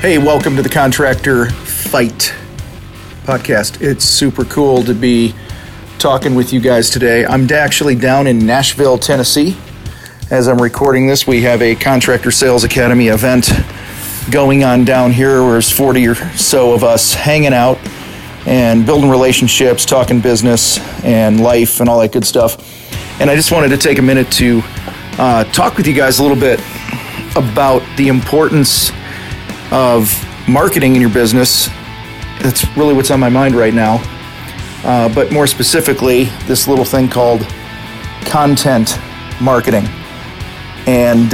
Hey, welcome to the Contractor Fight podcast. It's super cool to be talking with you guys today. I'm actually down in Nashville, Tennessee. As I'm recording this, we have a Contractor Sales Academy event going on down here where there's 40 or so of us hanging out and building relationships, talking business and life and all that good stuff. And I just wanted to take a minute to talk with you guys a little bit about the importance of marketing in your business. That's really what's on my mind right now. But more specifically, this little thing called content marketing. And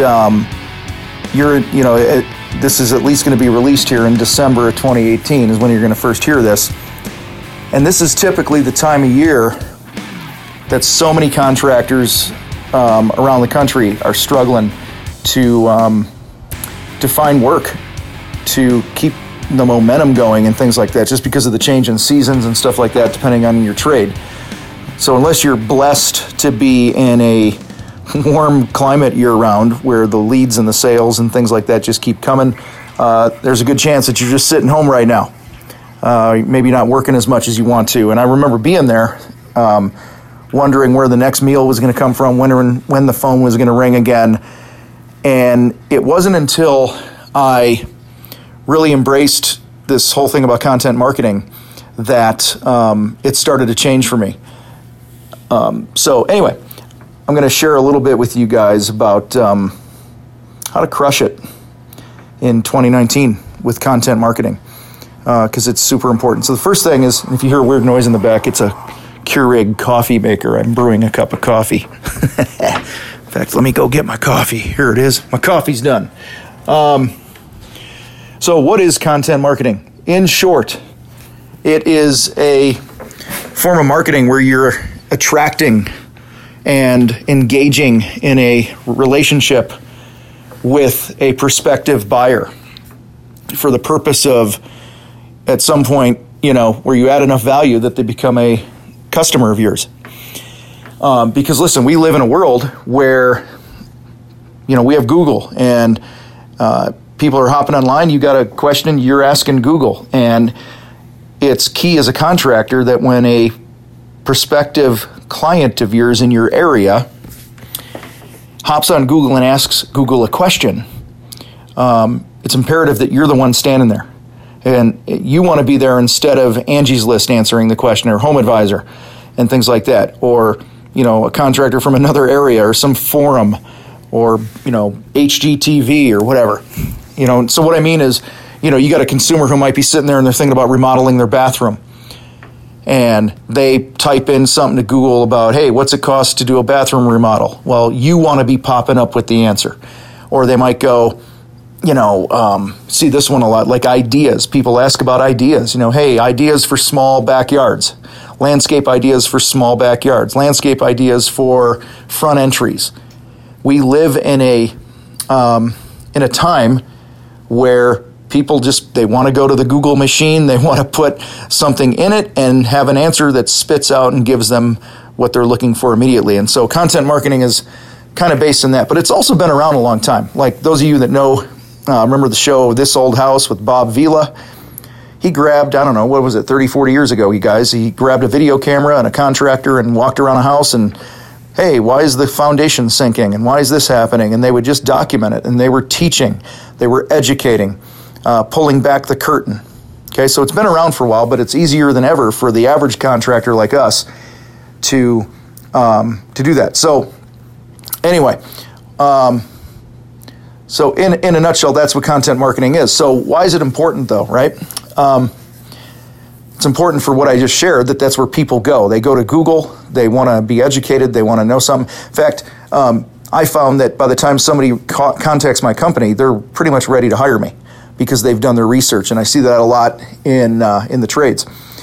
this is at least going to be released here in December of 2018 is when you're going to first hear this. And this is typically the time of year that so many contractors around the country are struggling to find work, to keep the momentum going and things like that, just because of the change in seasons and stuff like that, depending on your trade. So unless you're blessed to be in a warm climate year-round where the leads and the sales and things like that just keep coming, there's a good chance that you're just sitting home right now, maybe not working as much as you want to. And I remember being there, wondering where the next meal was going to come from, when the phone was going to ring again. And it wasn't until I really embraced this whole thing about content marketing that it started to change for me. So anyway, I'm going to share a little bit with you guys about how to crush it in 2019 with content marketing, because it's super important. So the first thing is, if you hear a weird noise in the back, it's a Keurig coffee maker. I'm brewing a cup of coffee. In fact, let me go get my coffee. Here it is. My coffee's done. So what is content marketing? In short, it is a form of marketing where you're attracting and engaging in a relationship with a prospective buyer for the purpose of, at some point, where you add enough value that they become a customer of yours. Because listen, we live in a world where, we have Google and people are hopping online. You got a question, you're asking Google. And it's key as a contractor that when a prospective client of yours in your area hops on Google and asks Google a question, it's imperative that you're the one standing there. And you want to be there instead of Angie's List answering the question, or Home Advisor and things like that. Or, a contractor from another area, or some forum, or, HGTV or whatever. So what I mean is, you got a consumer who might be sitting there and they're thinking about remodeling their bathroom. And they type in something to Google about, hey, what's it cost to do a bathroom remodel? Well, you want to be popping up with the answer. Or they might go, see this one a lot, like ideas. People ask about ideas. Hey, ideas for small backyards. Landscape ideas for small backyards. Landscape ideas for front entries. We live in a time where people they want to go to the Google machine, they want to put something in it and have an answer that spits out and gives them what they're looking for immediately. And so content marketing is kind of based in that, but it's also been around a long time. Like those of you that know, remember the show This Old House with Bob Vila? He grabbed, 30, 40 years ago, he grabbed a video camera and a contractor and walked around a house and, hey, why is the foundation sinking and why is this happening? And they would just document it, and they were teaching, they were educating, pulling back the curtain. Okay, so it's been around for a while, but it's easier than ever for the average contractor like us to do that. So anyway, so in a nutshell, that's what content marketing is. So why is it important though, right? It's important for what I just shared, that's where people go. They go to Google, they want to be educated, they want to know something. In fact, I found that by the time somebody contacts my company, they're pretty much ready to hire me because they've done their research, and I see that a lot in the trades.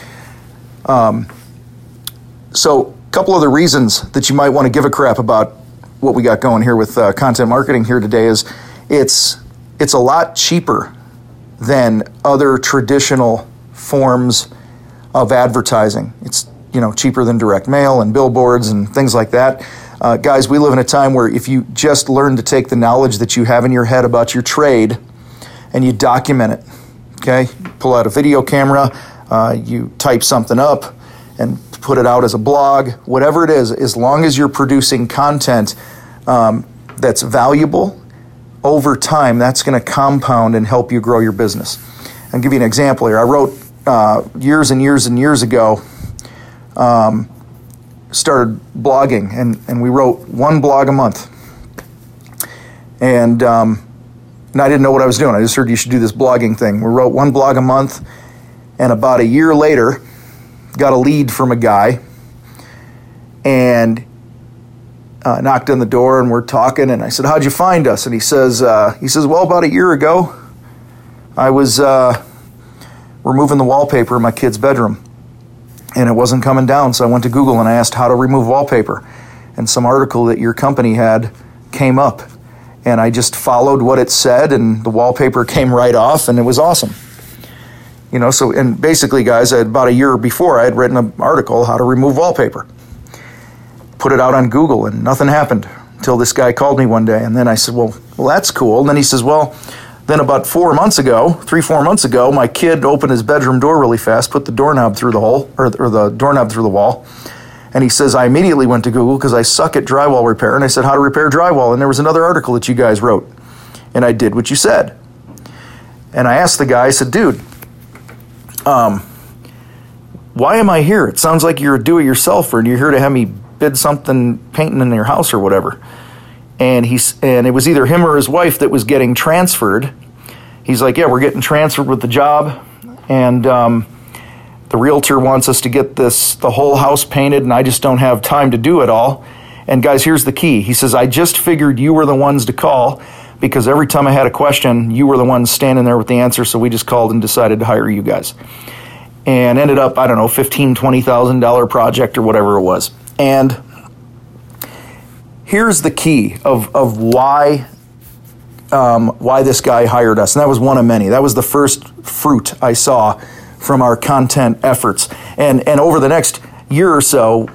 So a couple other reasons that you might want to give a crap about what we got going here with content marketing here today is it's a lot cheaper than other traditional forms of advertising. It's cheaper than direct mail and billboards and things like that. Guys, we live in a time where if you just learn to take the knowledge that you have in your head about your trade and you document it. Okay, pull out a video camera, you type something up and put it out as a blog, whatever it is, as long as you're producing content that's valuable, over time, that's going to compound and help you grow your business. I'll give you an example here. I wrote years and years and years ago, started blogging, and we wrote one blog a month. And I didn't know what I was doing. I just heard you should do this blogging thing. We wrote one blog a month, and about a year later, got a lead from a guy, and knocked on the door, and we're talking, and I said, "How'd you find us?" And he says, "Well, about a year ago, I was removing the wallpaper in my kid's bedroom, and it wasn't coming down, so I went to Google and I asked how to remove wallpaper, and some article that your company had came up, and I just followed what it said, and the wallpaper came right off, and it was awesome." You know, so, and basically, guys, about a year before, I had written an article, how to remove wallpaper. Put it out on Google, and nothing happened until this guy called me one day. And then I said, well, that's cool. And then he says, well, then about 4 months ago, my kid opened his bedroom door really fast, put the doorknob through the hole, or the doorknob through the wall. And he says, I immediately went to Google because I suck at drywall repair. And I said, how to repair drywall. And there was another article that you guys wrote. And I did what you said. And I asked the guy, I said, dude, why am I here? It sounds like you're a do-it-yourselfer and you're here to have me bid something painting in your house or whatever. And it was either him or his wife that was getting transferred. He's like, yeah, we're getting transferred with the job, and the realtor wants us to get the whole house painted, and I just don't have time to do it all. And guys, here's the key. He says, I just figured you were the ones to call because every time I had a question, you were the ones standing there with the answer, so we just called and decided to hire you guys. And ended up, I don't know, $15,000, $20,000 project or whatever it was. And here's the key of why this guy hired us. And that was one of many. That was the first fruit I saw from our content efforts. And over the next year or so,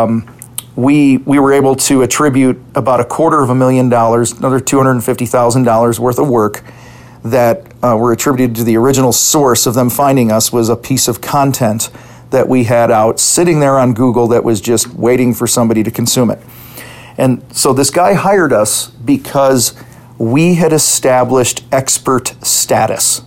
we were able to attribute about $250,000, another $250,000 worth of work that were attributed to the original source of them finding us was a piece of content that we had out sitting there on Google that was just waiting for somebody to consume it. And so this guy hired us because we had established expert status.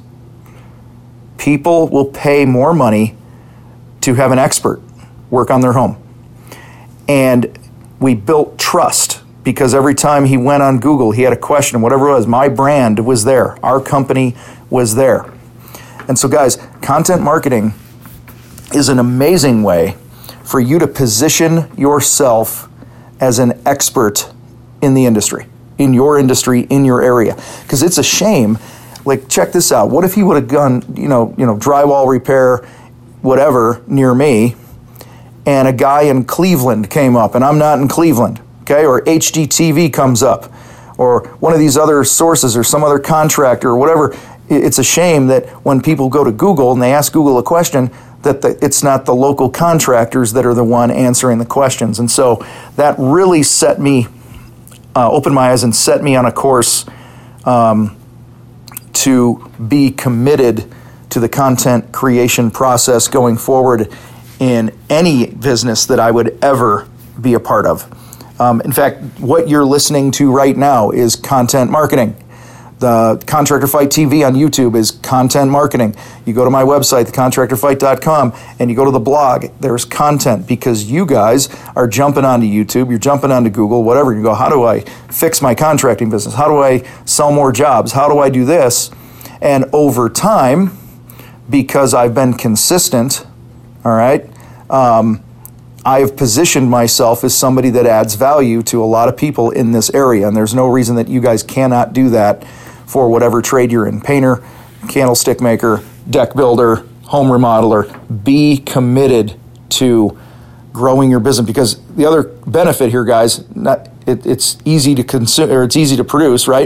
People will pay more money to have an expert work on their home. And we built trust because every time he went on Google, he had a question, whatever it was, my brand was there. Our company was there. And so guys, content marketing is an amazing way for you to position yourself as an expert in the industry, in your area. Because it's a shame, like, check this out. What if he would have done, drywall repair, whatever, near me, and a guy in Cleveland came up, and I'm not in Cleveland, okay? Or HGTV comes up, or one of these other sources, or some other contractor, or whatever. It's a shame that when people go to Google and they ask Google a question, that it's not the local contractors that are the one answering the questions. And so that really opened my eyes and set me on a course to be committed to the content creation process going forward in any business that I would ever be a part of. In fact, what you're listening to right now is content marketing. The Contractor Fight TV on YouTube is content marketing. You go to my website, thecontractorfight.com, and you go to the blog. There's content because you guys are jumping onto YouTube, you're jumping onto Google, whatever. You go, how do I fix my contracting business? How do I sell more jobs? How do I do this? And over time, because I've been consistent, all right, I've positioned myself as somebody that adds value to a lot of people in this area, and there's no reason that you guys cannot do that for whatever trade you're in. Painter, candlestick maker, deck builder, home remodeler. Be committed to growing your business, because the other benefit here, guys, it's easy to consume, or it's easy to produce, right?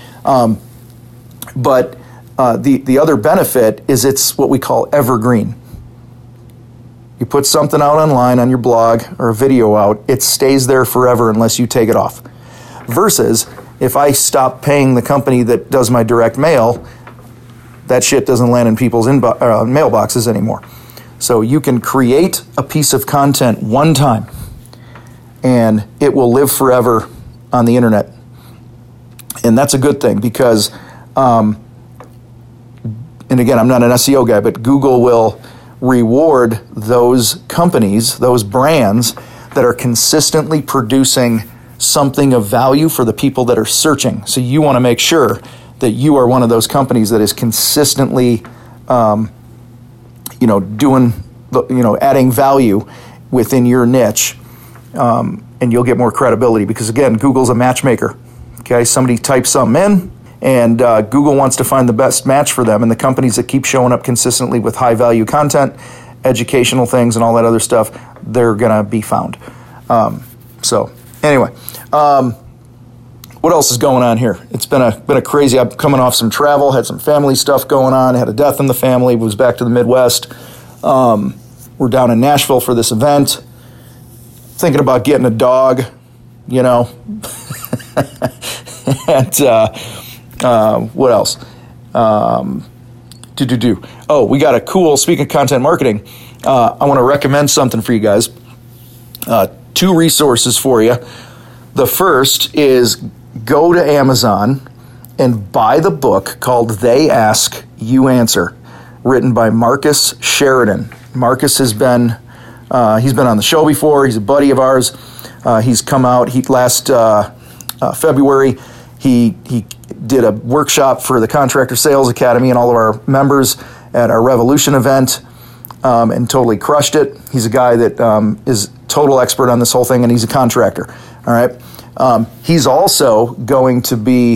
But the other benefit is it's what we call evergreen. You put something out online on your blog or a video out, it stays there forever unless you take it off. Versus if I stop paying the company that does my direct mail, that shit doesn't land in people's mailboxes anymore. So you can create a piece of content one time, and it will live forever on the internet. And that's a good thing because, and again, I'm not an SEO guy, but Google will reward those companies, those brands that are consistently producing something of value for the people that are searching. So you want to make sure that you are one of those companies that is consistently, doing, adding value within your niche, and you'll get more credibility because, again, Google's a matchmaker. Okay, somebody types something in, and Google wants to find the best match for them, and the companies that keep showing up consistently with high-value content, educational things, and all that other stuff, they're going to be found. Anyway, what else is going on here? It's been a crazy. I'm coming off some travel, had some family stuff going on, had a death in the family, was back to the Midwest. We're down in Nashville for this event. Thinking about getting a dog, And what else? Oh, we got a cool, speaking of content marketing, I want to recommend something for you guys. 2 resources for you. The first is go to Amazon and buy the book called They Ask, You Answer, written by Marcus Sheridan. Marcus has been, he's been on the show before. He's a buddy of ours. He's come out, last February, he did a workshop for the Contractor Sales Academy and all of our members at our Revolution event, and totally crushed it. He's a guy that is total expert on this whole thing, and he's a contractor. All right. He's also going to be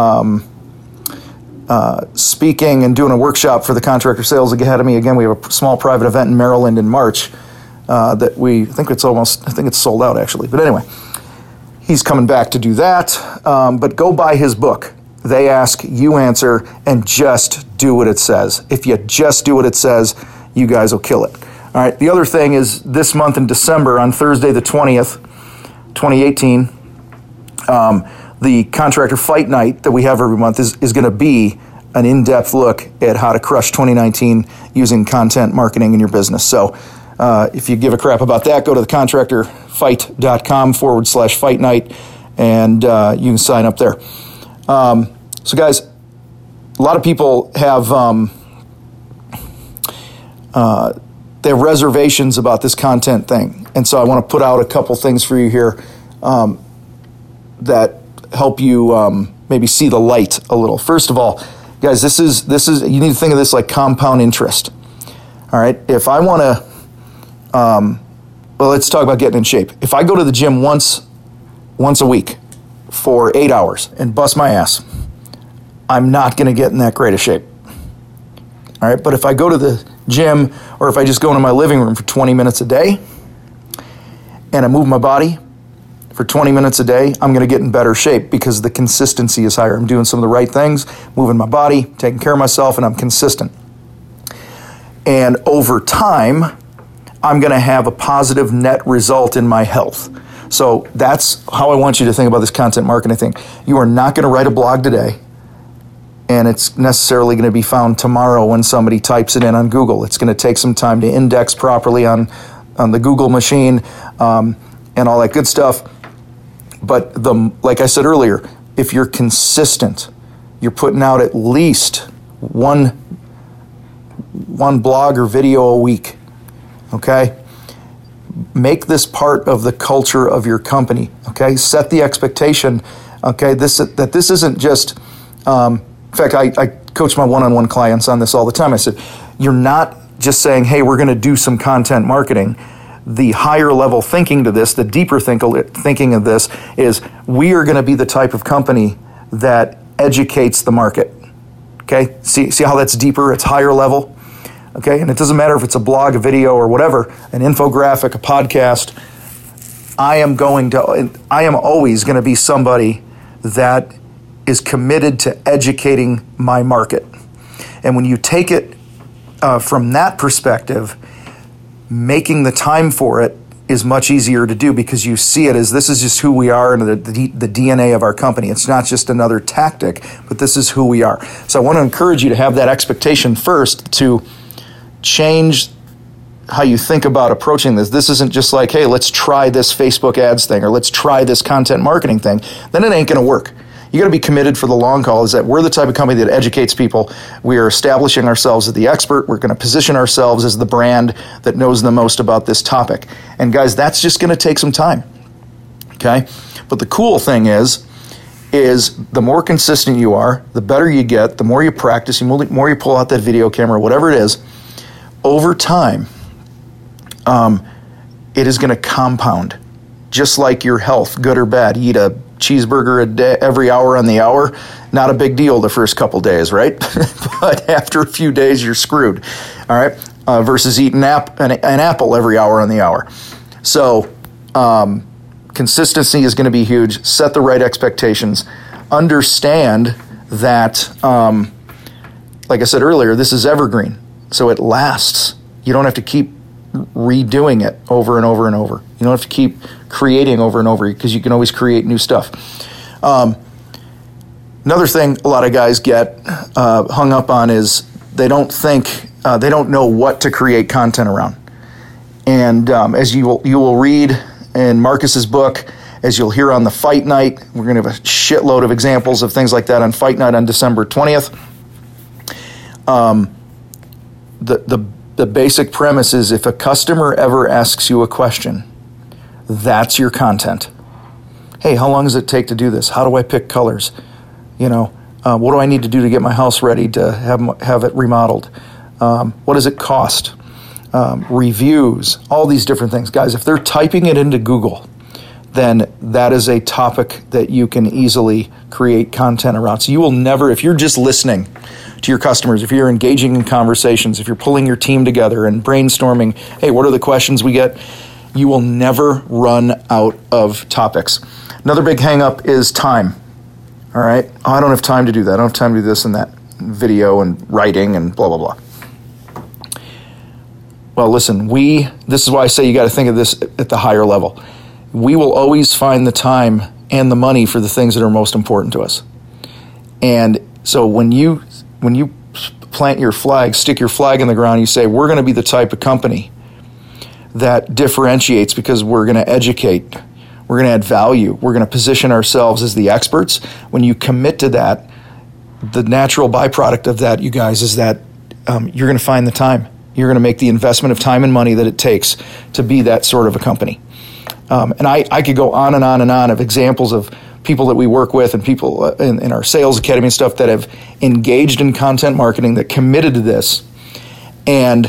speaking and doing a workshop for the Contractor Sales Academy. Again, we have a small private event in Maryland in March that I think it's sold out actually. But anyway, he's coming back to do that. But go buy his book. They Ask, You Answer, and just do what it says. If you just do what it says, you guys will kill it. All right. The other thing is this month in December, on Thursday the 20th, 2018, the Contractor Fight Night that we have every month is going to be an in-depth look at how to crush 2019 using content marketing in your business. So if you give a crap about that, go to thecontractorfight.com/fight night, and you can sign up there. So guys, a lot of people have they have reservations about this content thing. And so I want to put out a couple things for you here that help you maybe see the light a little. First of all, guys, this is you need to think of this like compound interest. All right. If I want to, let's talk about getting in shape. If I go to the gym once a week for 8 hours and bust my ass, I'm not going to get in that great a shape. All right. But if I go to the gym, or if I just go into my living room for 20 minutes a day and I move my body for 20 minutes a day, I'm going to get in better shape because the consistency is higher. I'm doing some of the right things, moving my body, taking care of myself, and I'm consistent. And over time, I'm going to have a positive net result in my health. So that's how I want you to think about this content marketing thing. You are not going to write a blog today, and it's necessarily going to be found tomorrow when somebody types it in on Google. It's going to take some time to index properly on the Google machine and all that good stuff. But like I said earlier, if you're consistent, you're putting out at least one blog or video a week, okay? Make this part of the culture of your company, okay? Set the expectation, okay? This isn't just... in fact, I coach my one-on-one clients on this all the time. I said, you're not just saying, hey, we're going to do some content marketing. The higher level thinking to this, the deeper thinking of this is we are going to be the type of company that educates the market. Okay? See how that's deeper? It's higher level. Okay? And it doesn't matter if it's a blog, a video, or whatever, an infographic, a podcast. I am always going to be somebody that is committed to educating my market. And when you take it from that perspective, making the time for it is much easier to do because you see it as this is just who we are and the DNA of our company. It's not just another tactic, but this is who we are. So I want to encourage you to have that expectation first, to change how you think about approaching this. This isn't just like, hey, let's try this Facebook ads thing or let's try this content marketing thing. Then it ain't going to work. You got to be committed for the long haul. Is that we're the type of company that educates people. We are establishing ourselves as the expert. We're going to position ourselves as the brand that knows the most about this topic. And guys, that's just going to take some time. Okay? But the cool thing is the more consistent you are, the better you get, the more you practice, the more you pull out that video camera, whatever it is, over time, it is going to compound. Just like your health, good or bad. Eat a cheeseburger a day, every hour on the hour, not a big deal the first couple days, right? But after a few days, you're screwed, all right? Versus eating an apple every hour on the hour. So consistency is going to be huge. Set the right expectations. Understand that, like I said earlier, this is evergreen, so it lasts. You don't have to keep redoing it over and over and over. You don't have to keep creating over and over because you can always create new stuff. Another thing a lot of guys get hung up on is they don't know what to create content around. And as you will read in Marcus's book, as you'll hear on the Fight Night, we're going to have a shitload of examples of things like that on Fight Night on December 20th. The basic premise is if a customer ever asks you a question, that's your content. Hey, how long does it take to do this? How do I pick colors? What do I need to do to get my house ready to have it remodeled? What does it cost? Reviews, all these different things. Guys, if they're typing it into Google, then that is a topic that you can easily create content around. So you will never, if you're just listening to your customers, if you're engaging in conversations, if you're pulling your team together and brainstorming, hey, what are the questions we get? You will never run out of topics. Another big hang up is time. All right? I don't have time to do that. I don't have time to do this and that, video and writing and blah, blah, blah. Well, listen, this is why I say you got to think of this at the higher level. We will always find the time and the money for the things that are most important to us. And so when you plant your flag, stick your flag in the ground, you say, we're going to be the type of company that differentiates because we're going to educate, we're going to add value, we're going to position ourselves as the experts. When you commit to that, the natural byproduct of that, you guys, is that you're going to find the time. You're going to make the investment of time and money that it takes to be that sort of a company. And I could go on and on and on of examples of people that we work with and people in our sales academy and stuff that have engaged in content marketing, that committed to this. And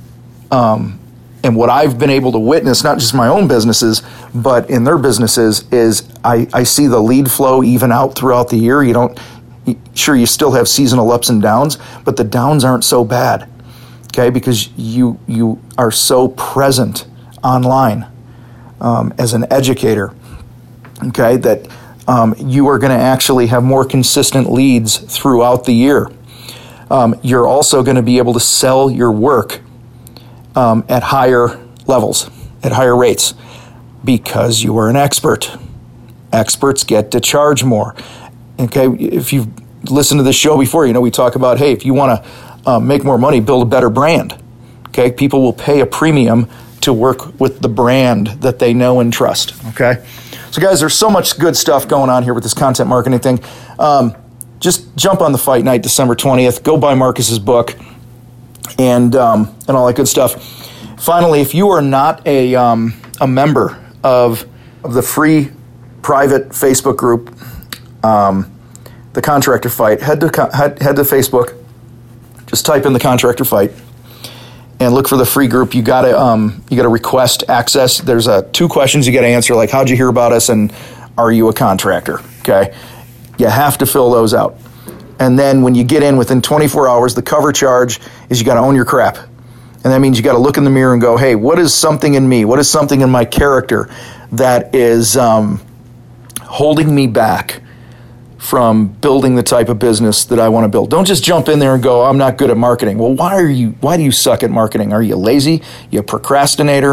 what I've been able to witness, not just my own businesses, but in their businesses, is I see the lead flow even out throughout the year. Sure, you still have seasonal ups and downs, but the downs aren't so bad, okay? Because you are so present online as an educator, okay, that you are going to actually have more consistent leads throughout the year. You're also going to be able to sell your work at higher levels, at higher rates, because you are an expert. Experts get to charge more. Okay, if you've listened to this show before, we talk about, hey, if you want to make more money, build a better brand. Okay, people will pay a premium to work with the brand that they know and trust. Okay, so guys, there's so much good stuff going on here with this content marketing thing. Just jump on the Fight Night, December 20th. Go buy Marcus's book and all that good stuff. Finally, if you are not a member of the free private Facebook group, the Contractor Fight, head to Facebook, just type in the Contractor Fight and look for the free group. You gotta request access. There's 2 questions you gotta answer, like how'd you hear about us and are you a contractor? Okay, you have to fill those out. And then when you get in within 24 hours, the cover charge is you gotta own your crap. And that means you gotta look in the mirror and go, hey, what is something in me? What is something in my character that is holding me back from building the type of business that I want to build? Don't just jump in there and go, I'm not good at marketing. Well, why do you suck at marketing? Are you lazy? You a procrastinator?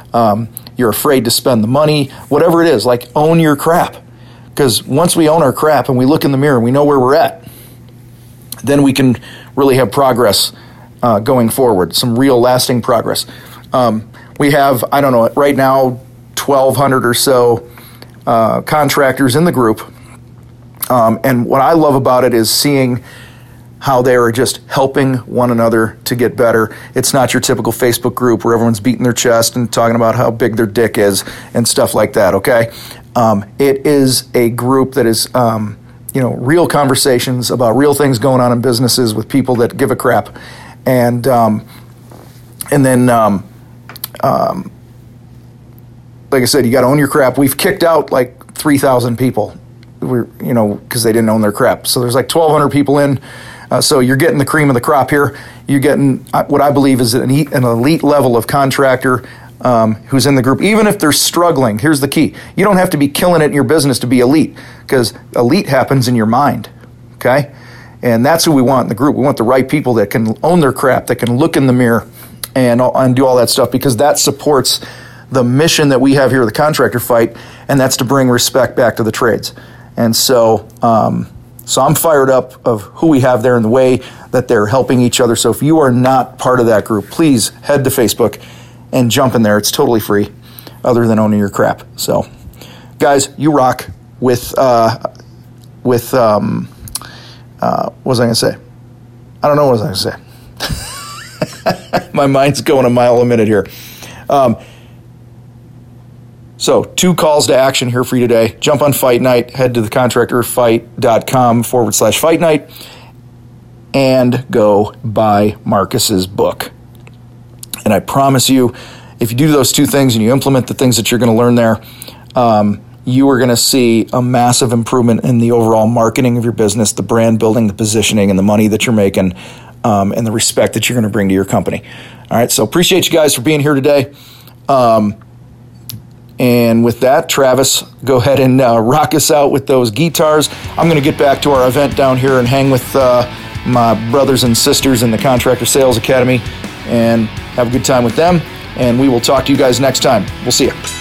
you're afraid to spend the money, whatever it is, like own your crap. Because once we own our crap and we look in the mirror and we know where we're at, then we can really have progress going forward, some real lasting progress. We have, I don't know, right now, 1,200 or so contractors in the group. And what I love about it is seeing how they are just helping one another to get better. It's not your typical Facebook group where everyone's beating their chest and talking about how big their dick is and stuff like that, okay? It is a group that is, real conversations about real things going on in businesses with people that give a crap. And then, like I said, you got to own your crap. We've kicked out like 3,000 people, because they didn't own their crap. So there's like 1,200 people in. So you're getting the cream of the crop here. You're getting what I believe is an elite level of contractor who's in the group. Even if they're struggling, here's the key. You don't have to be killing it in your business to be elite, because elite happens in your mind, okay? And that's who we want in the group. We want the right people that can own their crap, that can look in the mirror and do all that stuff, because that supports the mission that we have here at the Contractor Fight, and that's to bring respect back to the trades. And so I'm fired up of who we have there and the way that they're helping each other. So if you are not part of that group, please head to Facebook and jump in there. It's totally free, other than owning your crap. So, guys, you rock with what was I going to say? I don't know what I was going to say. My mind's going a mile a minute here. So 2 calls to action here for you today. Jump on Fight Night. Head to thecontractorfight.com/Fight Night and go buy Marcus's book. And I promise you, if you do those 2 things and you implement the things that you're going to learn there, you are going to see a massive improvement in the overall marketing of your business, the brand building, the positioning, and the money that you're making, and the respect that you're going to bring to your company. All right, so appreciate you guys for being here today. And with that, Travis, go ahead and rock us out with those guitars. I'm going to get back to our event down here and hang with my brothers and sisters in the Contractor Sales Academy and have a good time with them. And we will talk to you guys next time. We'll see you.